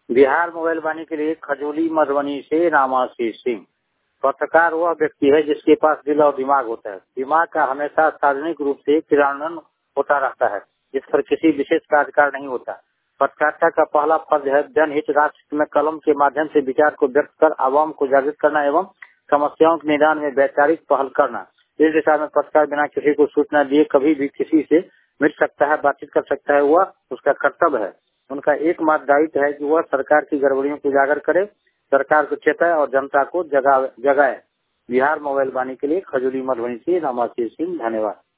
Bihar mobile वाणी के लिए खजूली मधुबनी से रामाशीष सिंह। पत्रकार वह व्यक्ति है जिसके पास दिल और दिमाग होता है। दिमाग का हमेशा सार्वजनिक रूप से क्रियान्वयन होता रहता है, जिस पर किसी विशेष का अधिकार नहीं होता। पत्रकारिता का पहला फर्ज है जनहित राष्ट्र में कलम के माध्यम से विचार को व्यक्त कर आवाम को जागृत करना एवं समस्याओं के निदान में वैचारिक पहल करना। इस दिशा में पत्रकार बिना किसी को सूचना दिए कभी भी किसी से मिल सकता है, बातचीत कर सकता है, वह उसका कर्तव्य है। उनका एकमात्र दायित्व है कि वह सरकार की गड़बड़ियों को उजागर करे, सरकार को चेताए और जनता को जगाए। बिहार मोबाइल वाणी के लिए खजूली मधुबनी से रामाशीष सिंह। धन्यवाद।